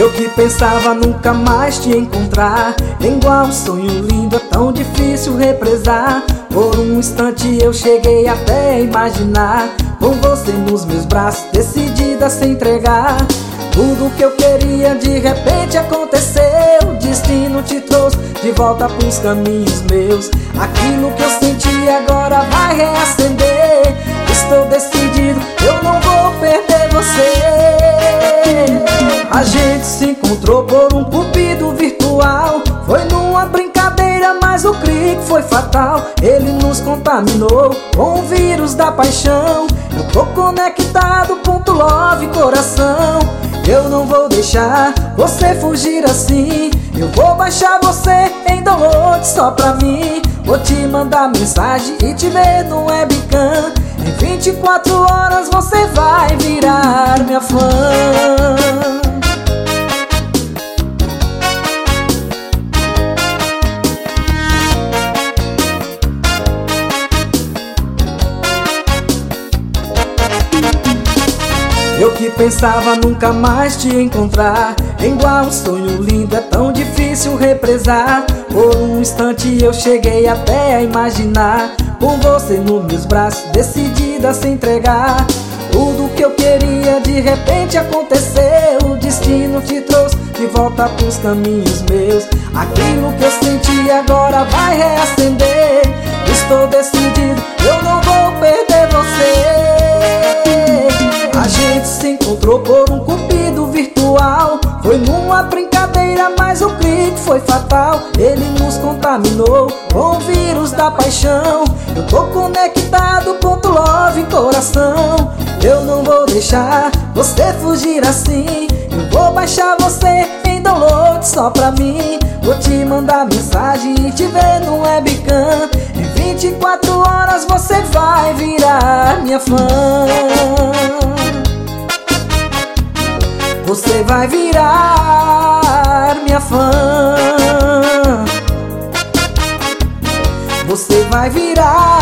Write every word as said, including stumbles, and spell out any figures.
Eu que pensava nunca mais te encontrar, igual um sonho lindo, é tão difícil represar. Por um instante eu cheguei até a imaginar, com você nos meus braços, decidida a se entregar. Tudo que eu queria de repente aconteceu, o destino te trouxe de volta pros caminhos meus. Aquilo que eu senti agora vai reacender. Estou decidido, eu não vou perder você. A gente se encontrou por um cupido virtual, foi numa brincadeira, mas o clique foi fatal. Ele nos contaminou com o vírus da paixão. Eu tô conectado, ponto love, coração. Eu não vou deixar você fugir assim. Eu vou baixar você em download só pra mim. Vou te mandar mensagem e te ver no webcam. Em vinte e quatro horas você vai virar minha fã. Eu que pensava nunca mais te encontrar, igual um sonho lindo, é tão difícil represar. Por um instante eu cheguei até a imaginar, com você nos meus braços, decidida a se entregar. Tudo que eu queria de repente aconteceu, o destino te trouxe de volta pros caminhos meus. Aquilo que eu senti agora vai reacender. Estou decidido, eu não vou perder você. A gente se encontrou por um cupido virtual, foi numa brincadeira, mas o clique foi fatal. Ele nos contaminou com o vírus da paixão. Eu tô conectado, ponto love, coração. Eu não vou deixar você fugir assim. Eu vou baixar você em download só pra mim. Vou te mandar mensagem e te ver no webcam. Em vinte e quatro horas você vai virar minha fã. Você vai virar minha fã. Você vai virar